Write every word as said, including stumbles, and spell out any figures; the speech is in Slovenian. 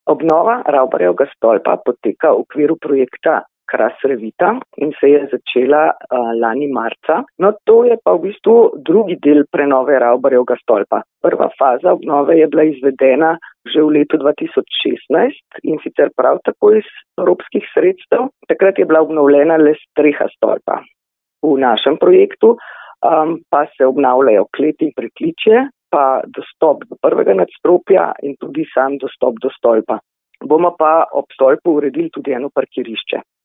Obnova Ravbarjevega stolpa poteka v okviru projekta Kras Revita in se je začela uh, lani marca. No, to je pa v bistvu drugi del prenove Ravbarjevega stolpa. Prva faza obnove je bila izvedena že v letu dva tisoč šestnajst in sicer prav tako iz evropskih sredstev. Takrat je bila obnovljena le streha stolpa. V našem projektu um, pa se obnavljajo kleti in prekličje, pa dostop do prvega nadstropja in tudi sam dostop do stolpa. Bomo pa ob stolpu uredili tudi eno parkirišče.